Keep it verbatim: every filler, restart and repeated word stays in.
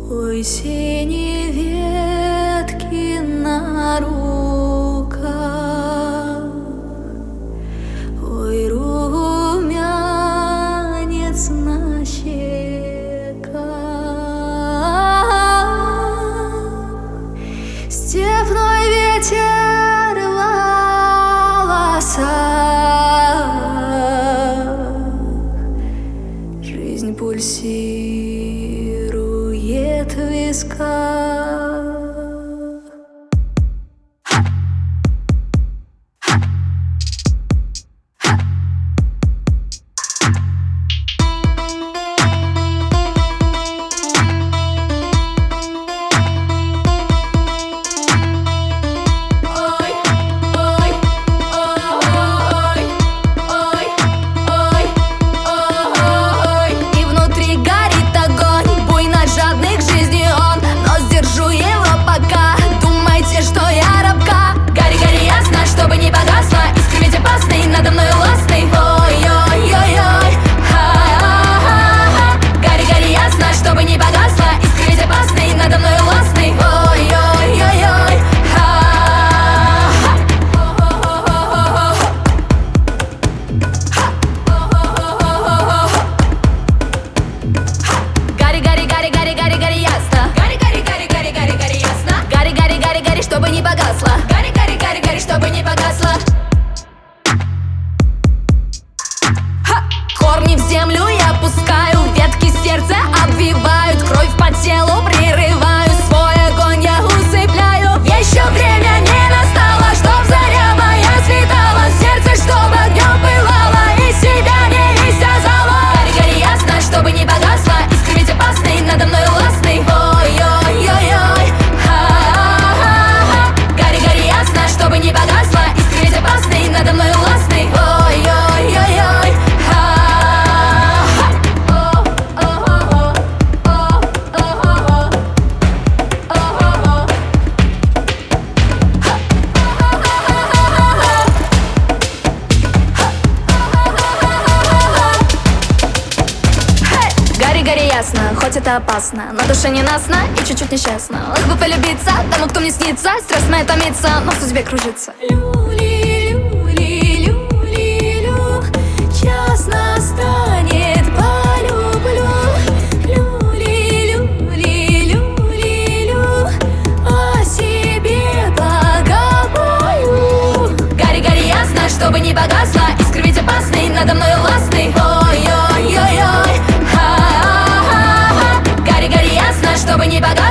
Ой, синие ветки на руках, ой, румянец на щеках, степной ветер в волосах, жизнь пульсирует в висках. Чтобы не погасло, гори, гори, гори, гори, чтобы не погасло. Ха! Корни в землю я пускаю, ветки сердца обвивают, кровь по телу прерываю, свой огонь я усыпляю. Еще время не настало, чтоб заря моя светала, сердце, чтоб огнем пылало и себя не истязало. Гори, гори ясно, чтобы не погасло, искры ведь опасный, надо мной властный. Ой-ой-ой-ой. Чтобы не погасла, искры ведь опасный, надо мной властный. Ой-ой-ой-ой. Гори, гори ясно, хоть это опасно, на душе ненастно и чуть-чуть несчастно. Лишь бы полюбиться тому, кто мне снится, страсть моя томится, но в судьбе кружится. Люли, люли, люли, лю, час настанет, полюблю. Люли, люли, люли, лю, о себе погобою. Гори, гори ясно, чтобы не погасла, искры ведь опасный, надо мной властный. Ой-ой-ой-ой. Гори, гори ясно, чтобы не погасла.